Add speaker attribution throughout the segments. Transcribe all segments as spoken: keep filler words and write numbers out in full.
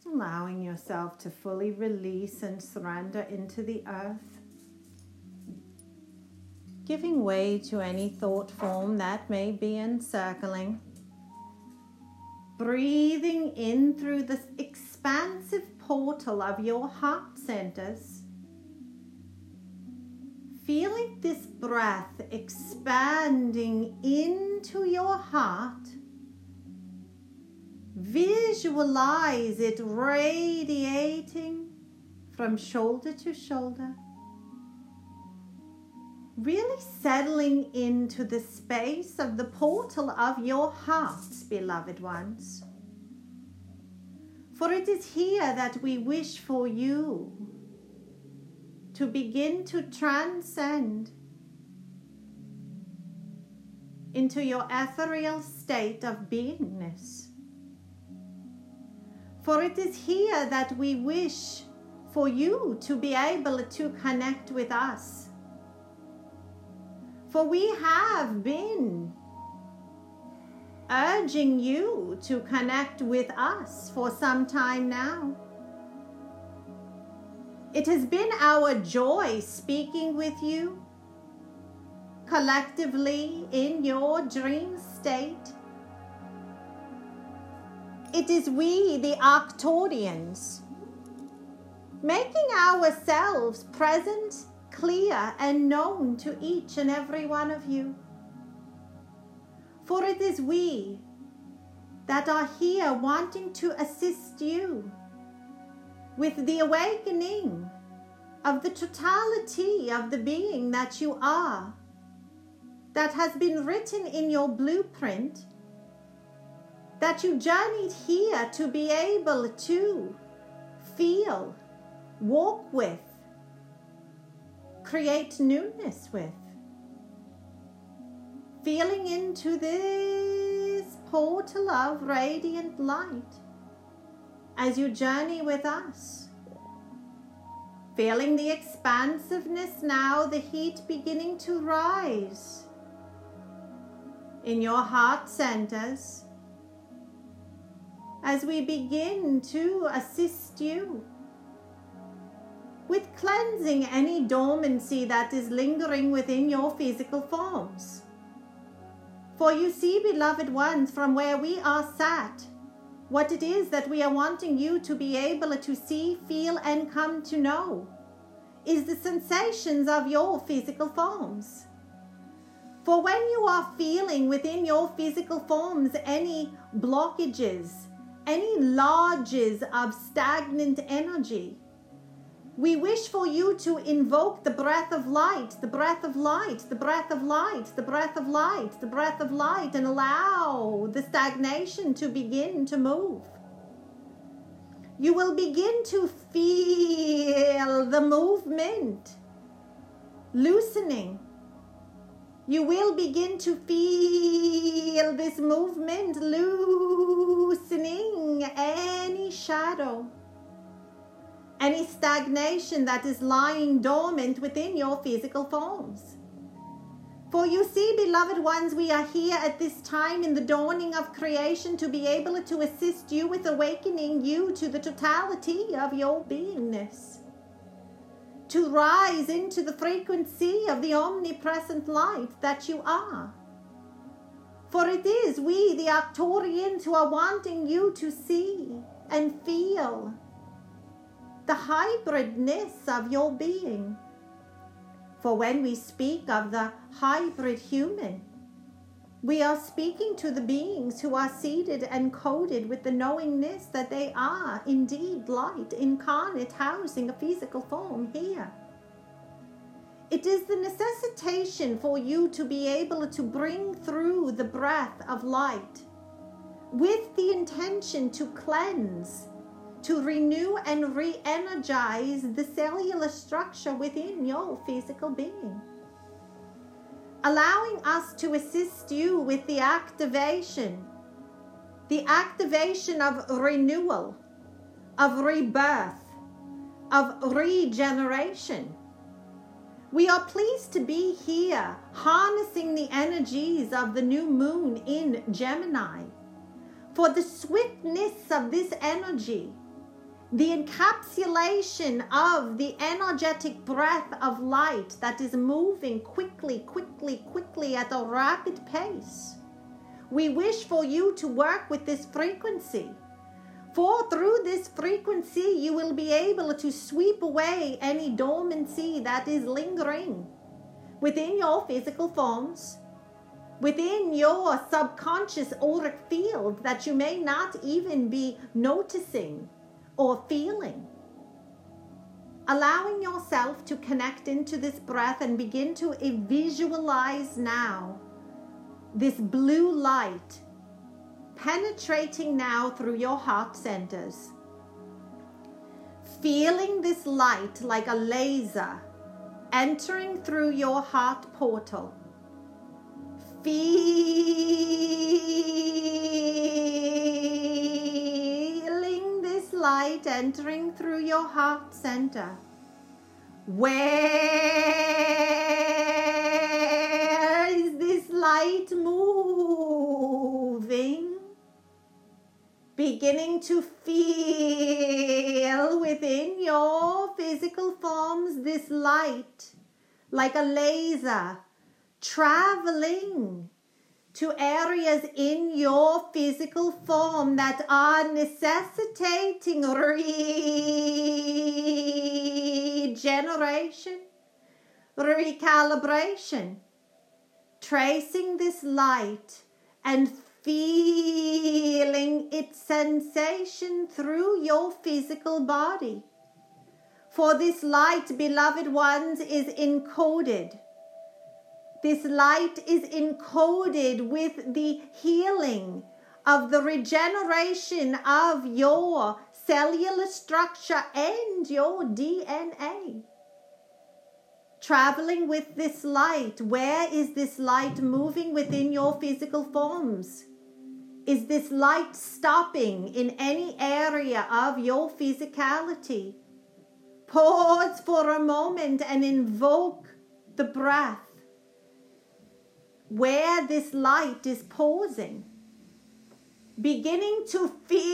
Speaker 1: allowing yourself to fully release and surrender into the earth, giving way to any thought form that may be encircling. Breathing in through this expansive portal of your heart centers. Feeling this breath expanding into your heart. Visualize it radiating from shoulder to shoulder. Really settling into the space of the portal of your hearts, beloved ones. For it is here that we wish for you to begin to transcend into your ethereal state of beingness. For it is here that we wish for you to be able to connect with us. For we have been urging you to connect with us for some time now. It has been our joy speaking with you collectively in your dream state. It is we, the Arcturians, making ourselves present, clear and known to each and every one of you. For it is we that are here wanting to assist you with the awakening of the totality of the being that you are, that has been written in your blueprint, that you journeyed here to be able to feel, walk with, create newness with. Feeling into this portal of radiant light as you journey with us. Feeling the expansiveness now, the heat beginning to rise in your heart centers as we begin to assist you with cleansing any dormancy that is lingering within your physical forms. For you see, beloved ones, from where we are sat, what it is that we are wanting you to be able to see, feel, and come to know is the sensations of your physical forms. For when you are feeling within your physical forms any blockages, any lodges of stagnant energy, we wish for you to invoke the breath of light, the breath of light, the breath of light, the breath of light, the breath of light, and allow the stagnation to begin to move. You will begin to feel the movement loosening. You will begin to feel this movement loosening any shadow, any stagnation that is lying dormant within your physical forms. For you see, beloved ones, we are here at this time in the dawning of creation to be able to assist you with awakening you to the totality of your beingness, to rise into the frequency of the omnipresent light that you are. For it is we, the Arcturians, who are wanting you to see and feel the hybridness of your being. For when we speak of the hybrid human, we are speaking to the beings who are seated and coded with the knowingness that they are indeed light incarnate, housing a physical form here. It is the necessitation for you to be able to bring through the breath of light with the intention to cleanse, to renew and re-energize the cellular structure within your physical being. Allowing us to assist you with the activation, the activation of renewal, of rebirth, of regeneration. We are pleased to be here, harnessing the energies of the new moon in Gemini. For the swiftness of this energy the encapsulation of the energetic breath of light that is moving quickly, quickly, quickly at a rapid pace. We wish for you to work with this frequency. For through this frequency, you will be able to sweep away any dormancy that is lingering within your physical forms, within your subconscious auric field that you may not even be noticing or feeling. Allowing yourself to connect into this breath and begin to visualize now this blue light penetrating now through your heart centers. Feeling this light like a laser entering through your heart portal. Feeling this light entering through your heart center. Where is this light moving? Beginning to feel within your physical forms this light like a laser traveling to areas in your physical form that are necessitating regeneration, recalibration, tracing this light and feeling its sensation through your physical body. For this light, beloved ones, is encoded. This light is encoded with the healing of the regeneration of your cellular structure and your D N A. Traveling with this light, where is this light moving within your physical forms? Is this light stopping in any area of your physicality? Pause for a moment and invoke the breath. Where this light is pausing, beginning to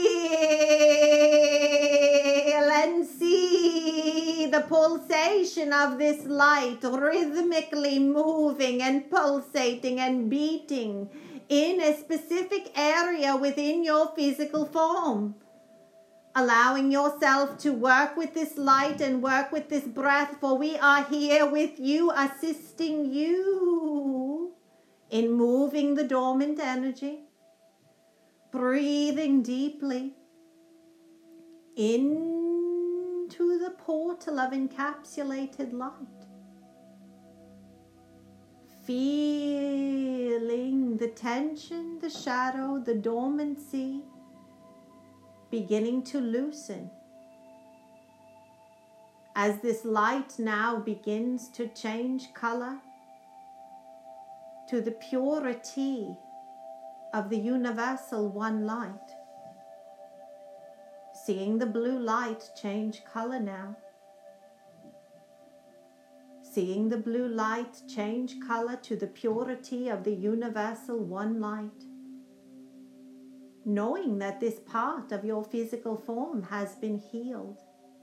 Speaker 1: feel and see the pulsation of this light rhythmically moving and pulsating and beating in a specific area within your physical form. Allowing yourself to work with this light and work with this breath, for we are here with you, assisting you in moving the dormant energy, breathing deeply into the portal of encapsulated light, feeling the tension, the shadow, the dormancy beginning to loosen. As this light now begins to change color to the purity of the universal one light. Seeing the blue light change color now. Seeing the blue light change color to the purity of the universal one light. Knowing that this part of your physical form has been healed.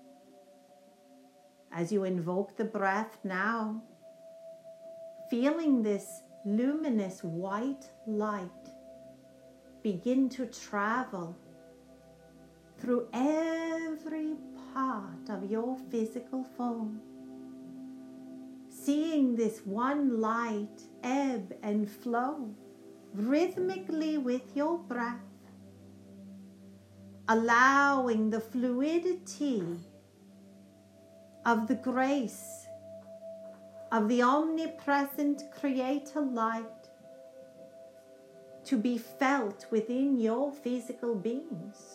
Speaker 1: As you invoke the breath now, feeling this luminous white light begin to travel through every part of your physical form. Seeing this one light ebb and flow rhythmically with your breath. Allowing the fluidity of the grace of the omnipresent Creator light to be felt within your physical beings.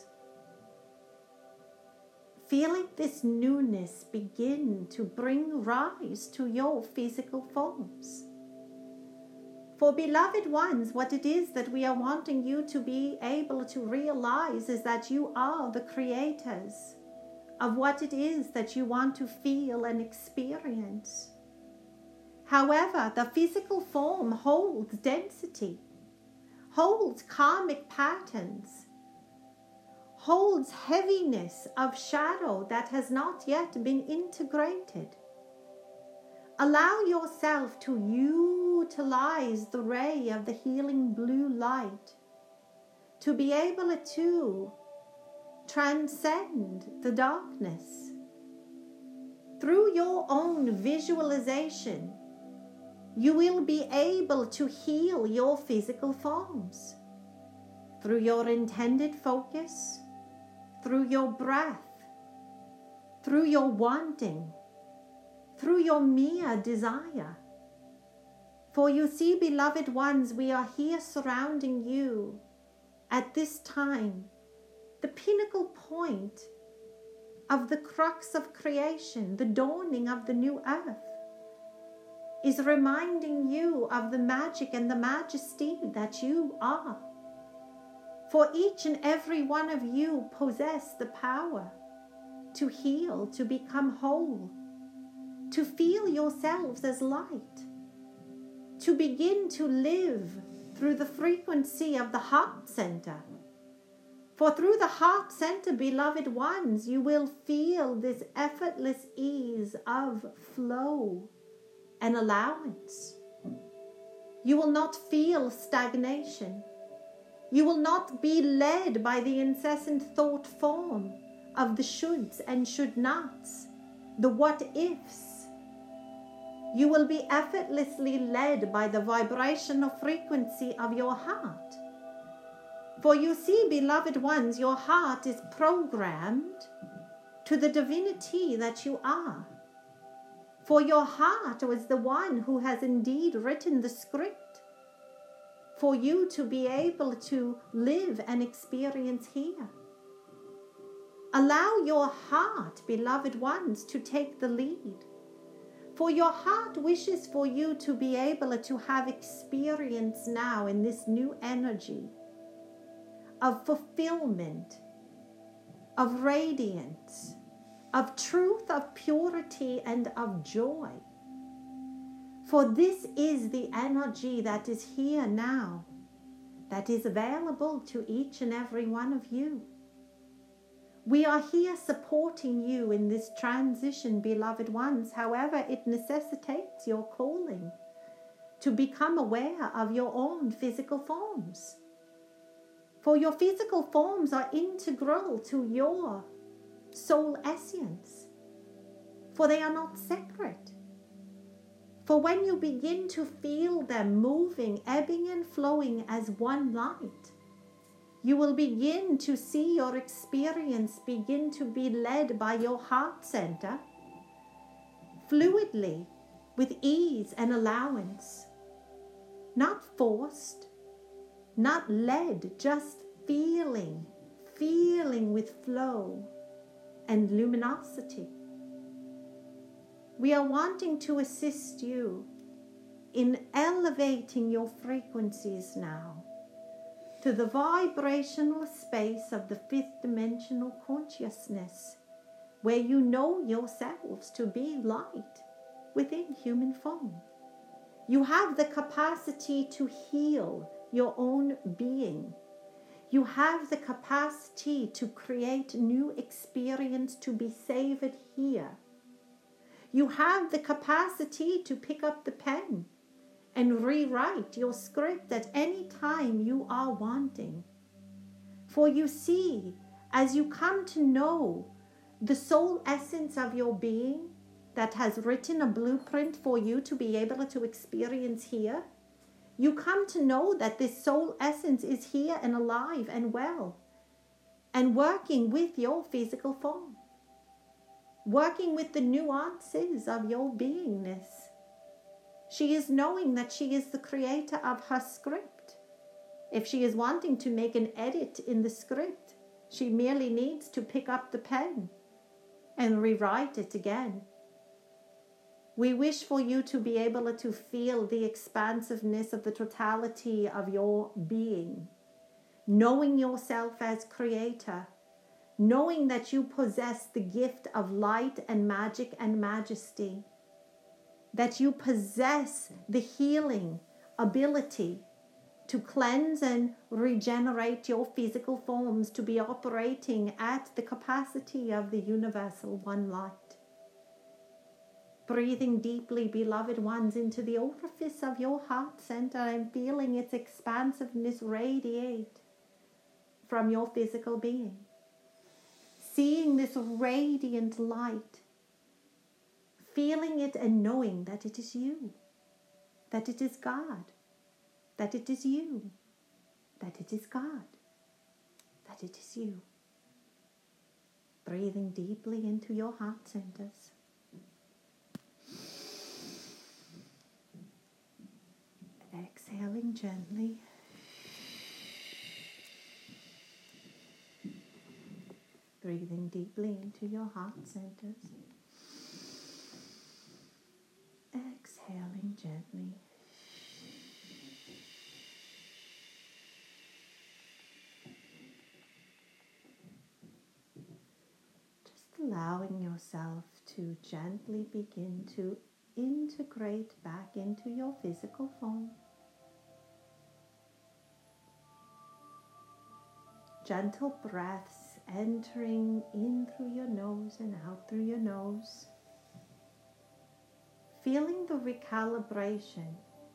Speaker 1: Feeling this newness begin to bring rise to your physical forms. For beloved ones, what it is that we are wanting you to be able to realize is that you are the creators of what it is that you want to feel and experience. However, the physical form holds density, holds karmic patterns, holds heaviness of shadow that has not yet been integrated. Allow yourself to utilize the ray of the healing blue light to be able to transcend the darkness. Through your own visualization, you will be able to heal your physical forms. Through your intended focus, through your breath, through your wanting, through your mere desire. For you see, beloved ones, we are here surrounding you at this time, the pinnacle point of the crux of creation, the dawning of the new earth, is reminding you of the magic and the majesty that you are. For each and every one of you possess the power to heal, to become whole, to feel yourselves as light, to begin to live through the frequency of the heart center. For through the heart center, beloved ones, you will feel this effortless ease of flow and allowance. You will not feel stagnation. You will not be led by the incessant thought form of the shoulds and should nots, the what ifs. You will be effortlessly led by the vibrational frequency of your heart. For you see, beloved ones, your heart is programmed to the divinity that you are. For your heart was the one who has indeed written the script for you to be able to live and experience here. Allow your heart, beloved ones, to take the lead. For your heart wishes for you to be able to have experience now in this new energy of fulfillment, of radiance, of truth, of purity, and of joy. For this is the energy that is here now, that is available to each and every one of you. We are here supporting you in this transition, beloved ones, however it necessitates your calling to become aware of your own physical forms. For your physical forms are integral to your soul essence, for they are not separate. For when you begin to feel them moving, ebbing and flowing as one light, you will begin to see your experience begin to be led by your heart center, fluidly, with ease and allowance, not forced, not led, just feeling, feeling with flow and luminosity. We are wanting to assist you in elevating your frequencies now to the vibrational space of the fifth dimensional consciousness, where you know yourselves to be light within human form. You have the capacity to heal your own being. You have the capacity to create new experience to be savored here. You have the capacity to pick up the pen and rewrite your script at any time you are wanting. For you see, as you come to know the soul essence of your being that has written a blueprint for you to be able to experience here, you come to know that this soul essence is here and alive and well and working with your physical form, working with the nuances of your beingness. She is knowing that she is the creator of her script. If she is wanting to make an edit in the script, she merely needs to pick up the pen and rewrite it again. We wish for you to be able to feel the expansiveness of the totality of your being, knowing yourself as creator, knowing that you possess the gift of light and magic and majesty, that you possess the healing ability to cleanse and regenerate your physical forms to be operating at the capacity of the universal one light. Breathing deeply, beloved ones, into the orifice of your heart center and feeling its expansiveness radiate from your physical being. Seeing this radiant light, feeling it and knowing that it is you, that it is God, that it is you, that it is God, that it is you. Breathing deeply into your heart centers. Exhaling gently. Breathing deeply into your heart centers. Exhaling gently. Just allowing yourself to gently begin to integrate back into your physical form. Gentle breaths entering in through your nose and out through your nose. Feeling the recalibration.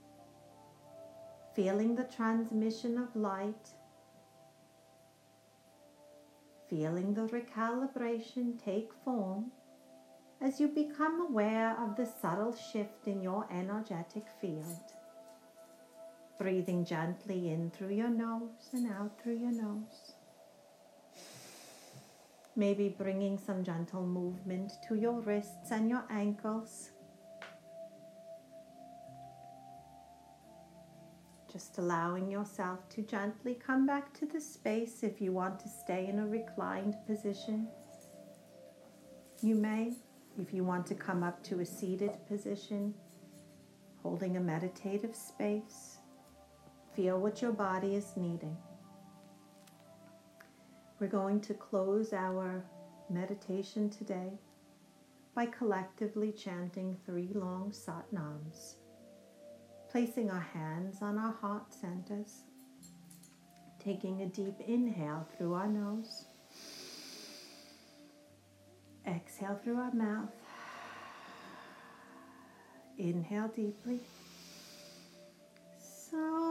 Speaker 1: Feeling the transmission of light. Feeling the recalibration take form as you become aware of the subtle shift in your energetic field. Breathing gently in through your nose and out through your nose. Maybe bringing some gentle movement to your wrists and your ankles. Just allowing yourself to gently come back to the space. If you want to stay in a reclined position, you may. If you want to come up to a seated position, holding a meditative space, feel what your body is needing. We're going to close our meditation today by collectively chanting three long Satnams, placing our hands on our heart centers, taking a deep inhale through our nose, exhale through our mouth, inhale deeply. So